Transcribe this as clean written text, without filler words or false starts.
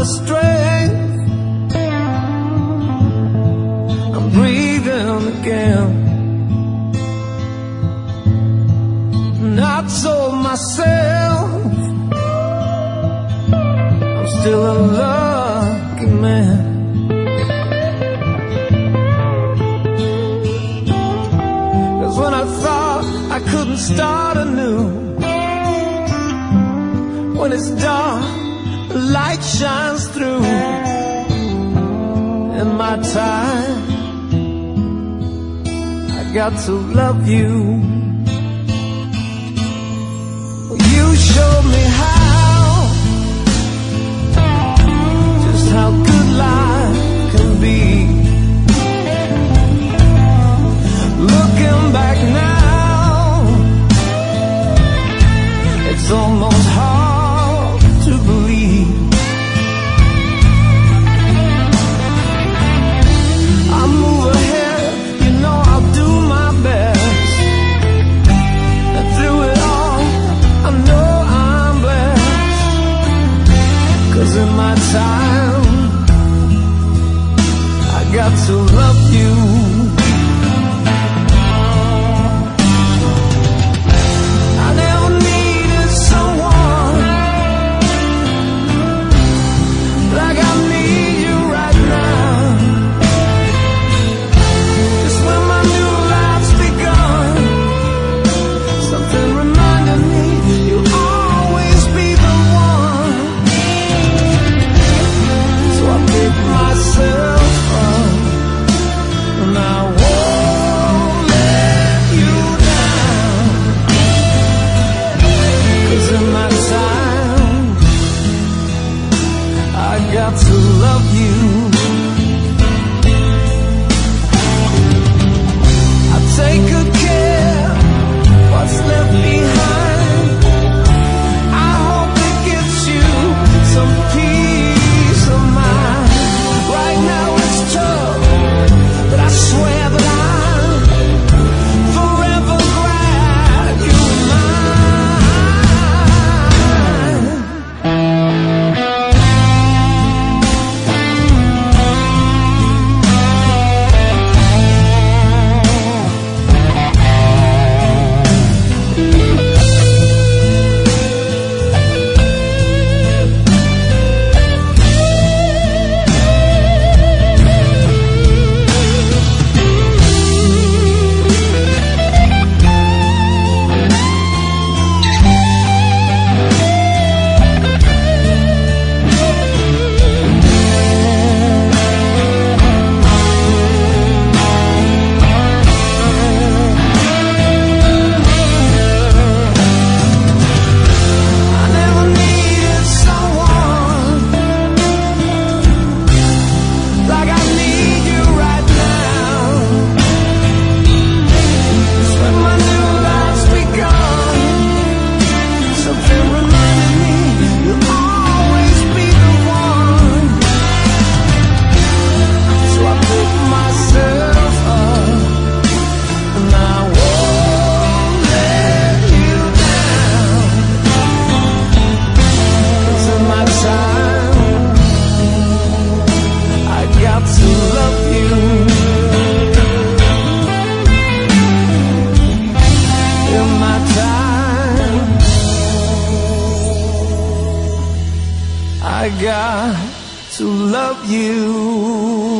strength. I'm breathing again. And I told myself I'm still a lucky man. When I thought I couldn't start anew, when it's dark, the light shines through. In my time, I got to love you. You showed me how, just how good life can be. Looking back now, it's almost hard to believe. I move ahead, you know I'll do my best. And through it all, I know I'm blessed. 'Cause in my time, I got to love you. To love you, I take good care what's left behind. I hope it gives you some peace of mind. Right now it's tough, but I swear that I'm forever glad you're mine. I got to love you.